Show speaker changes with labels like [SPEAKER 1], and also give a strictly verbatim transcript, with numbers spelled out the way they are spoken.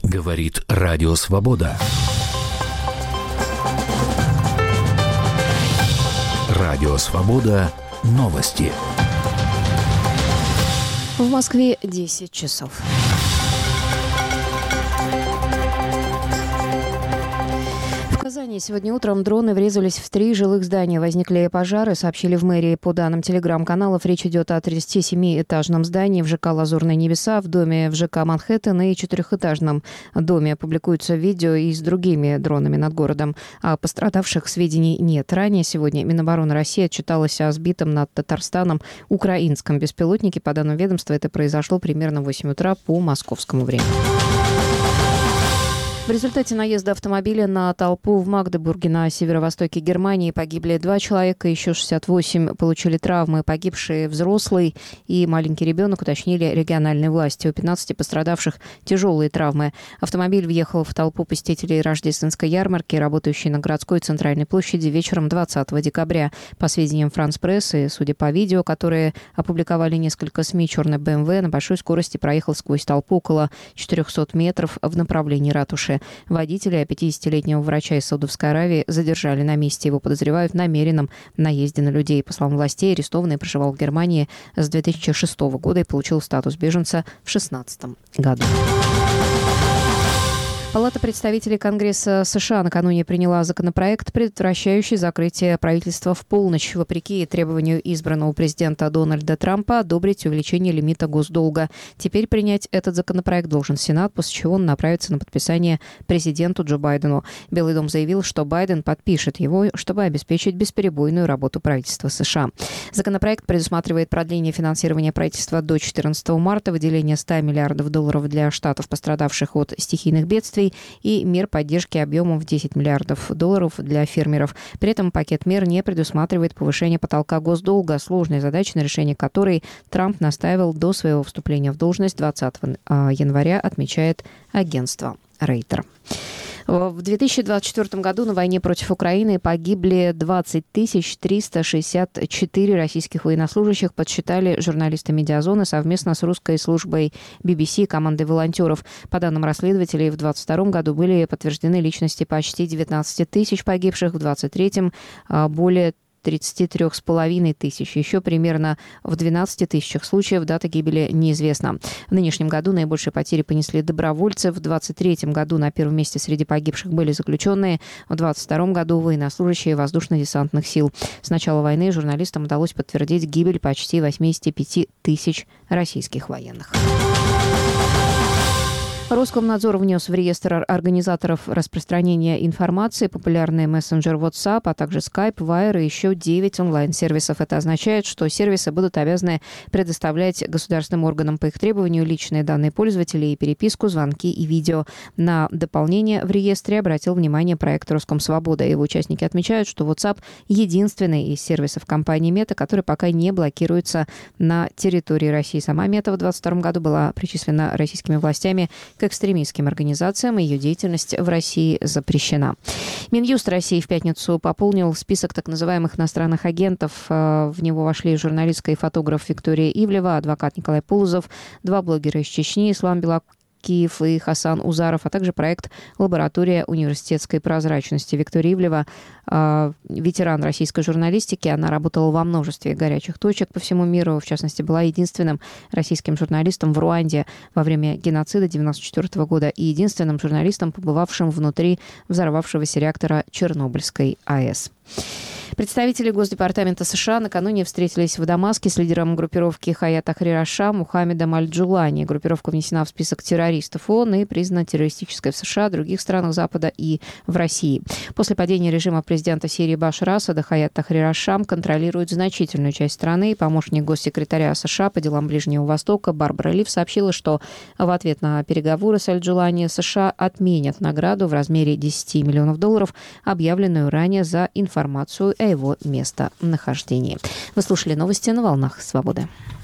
[SPEAKER 1] Говорит Радио Свобода. Радио Свобода. Новости.
[SPEAKER 2] В Москве десять часов. В Казани сегодня утром дроны врезались в три жилых здания. Возникли пожары, сообщили в мэрии. По данным телеграм-каналов, речь идет о тридцатисемиэтажном здании в ЖК «Лазурные небеса», в доме в ЖК «Манхэттен» и четырехэтажном доме. Публикуются видео и с другими дронами над городом. О пострадавших сведений нет. Ранее сегодня Минобороны России отчиталась о сбитом над Татарстаном украинском беспилотнике. По данным ведомства, это произошло примерно в восемь утра по московскому времени. В результате наезда автомобиля на толпу в Магдебурге на северо-востоке Германии погибли два человека, еще шестьдесят восемь получили травмы. Погибшие взрослый и маленький ребенок, уточнили региональные власти. У пятнадцати пострадавших тяжелые травмы. Автомобиль въехал в толпу посетителей рождественской ярмарки, работающей на городской центральной площади вечером двадцатого декабря. По сведениям Франс Пресс и, судя по видео, которые опубликовали несколько СМИ, черный бэ эм вэ на большой скорости проехал сквозь толпу около четырехсот метров в направлении ратуши. Водителя, пятидесятилетнего врача из Саудовской Аравии, задержали на месте. Его подозревают в намеренном наезде на людей. По словам властей, арестованный проживал в Германии с две тысячи шестого года и получил статус беженца в две тысячи шестнадцатом году. Палата представителей Конгресса США накануне приняла законопроект, предотвращающий закрытие правительства в полночь, вопреки требованию избранного президента Дональда Трампа одобрить увеличение лимита госдолга. Теперь принять этот законопроект должен Сенат, после чего он направится на подписание президенту Джо Байдену. Белый дом заявил, что Байден подпишет его, чтобы обеспечить бесперебойную работу правительства США. Законопроект предусматривает продление финансирования правительства до четырнадцатого марта, выделение ста миллиардов долларов для штатов, пострадавших от стихийных бедствий, и мер поддержки объемом в десять миллиардов долларов для фермеров. При этом пакет мер не предусматривает повышение потолка госдолга, сложной задачей, на решение которой Трамп настаивал до своего вступления в должность двадцатого января, отмечает агентство Рейтер. В две тысячи двадцать четвёртом году на войне против Украины погибли двадцать тысяч триста шестьдесят четыре российских военнослужащих, подсчитали журналисты «Медиазоны» совместно с русской службой би би си и командой волонтеров. По данным расследователей, в двадцать втором году были подтверждены личности почти девятнадцати тысяч погибших, в двадцать третьем более тридцати трёх с половиной тысяч. Еще примерно в двенадцати тысячах случаев дата гибели неизвестна. В нынешнем году наибольшие потери понесли добровольцы. В двадцать третьем году на первом месте среди погибших были заключенные. В двадцать втором году военнослужащие воздушно-десантных сил. С начала войны журналистам удалось подтвердить гибель почти восьмидесяти пяти тысяч российских военных. Роскомнадзор внес в реестр организаторов распространения информации популярный мессенджер WhatsApp, а также Skype, Wire и еще девять онлайн-сервисов. Это означает, что сервисы будут обязаны предоставлять государственным органам по их требованию личные данные пользователей и переписку, звонки и видео. На дополнение в реестре обратил внимание проект «Роскомсвобода». Его участники отмечают, что WhatsApp единственный из сервисов компании Мета, который пока не блокируется на территории России. Сама Мета в двадцать втором году была причислена российскими властями к экстремистским организациям, и ее деятельность в России запрещена. Минюст России в пятницу пополнил список так называемых иностранных агентов. В него вошли журналистка и фотограф Виктория Ивлева, адвокат Николай Полозов, два блогера из Чечни, Ислам Белаков и Хасан Узаров, а также проект «Лаборатория университетской прозрачности». Виктория Ивлева э, ветеран российской журналистики. Она работала во множестве горячих точек по всему миру. В частности, была единственным российским журналистом в Руанде во время геноцида девяносто четвёртого года и единственным журналистом, побывавшим внутри взорвавшегося реактора Чернобыльской АЭС. Представители Госдепартамента США накануне встретились в Дамаске с лидером группировки Хаят Тахрир аш-Шам Мухаммедом Аль-Джулани. Группировка внесена в список террористов ООН и признана террористической в США, других странах Запада и в России. После падения режима президента Сирии Башара Асада Хаят Тахрир аш-Шам контролирует значительную часть страны. Помощник госсекретаря США по делам Ближнего Востока Барбара Лив сообщила, что в ответ на переговоры с Аль-Джулани США отменят награду в размере десяти миллионов долларов, объявленную ранее за информацию о его местонахождении. Вы слушали новости на волнах Свободы.